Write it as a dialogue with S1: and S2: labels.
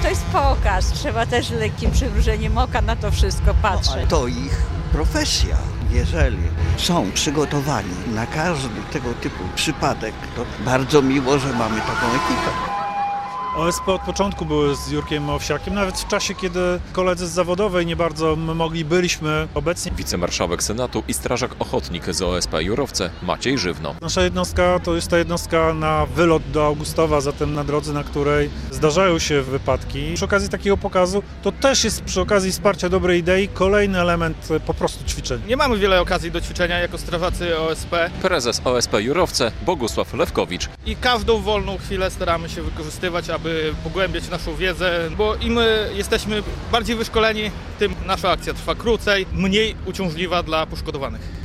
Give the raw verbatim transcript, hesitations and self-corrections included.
S1: to jest pokaz. Trzeba też lekkim przymrużeniem oka na to wszystko patrzeć.
S2: To ich profesja. Jeżeli są przygotowani na każdy tego typu przypadek, to bardzo miło, że mamy taką ekipę.
S3: O S P od początku były z Jurkiem Owsiakiem, nawet w czasie, kiedy koledzy z zawodowej nie bardzo mogli, byliśmy obecni.
S4: Wicemarszałek Senatu i strażak ochotnik z O S P Jurowce Maciej Żywno.
S3: Nasza jednostka to jest ta jednostka na wylot do Augustowa, zatem na drodze, na której zdarzają się wypadki. Przy okazji takiego pokazu to też jest przy okazji wsparcia dobrej idei kolejny element po prostu ćwiczeń.
S5: Nie mamy wiele okazji do ćwiczenia jako strażacy O S P
S4: Prezes O S P Jurowce Bogusław Lewkowicz.
S5: i każdą wolną chwilę staramy się wykorzystywać, aby pogłębiać naszą wiedzę, bo im jesteśmy bardziej wyszkoleni, tym nasza akcja trwa krócej, mniej uciążliwa dla poszkodowanych.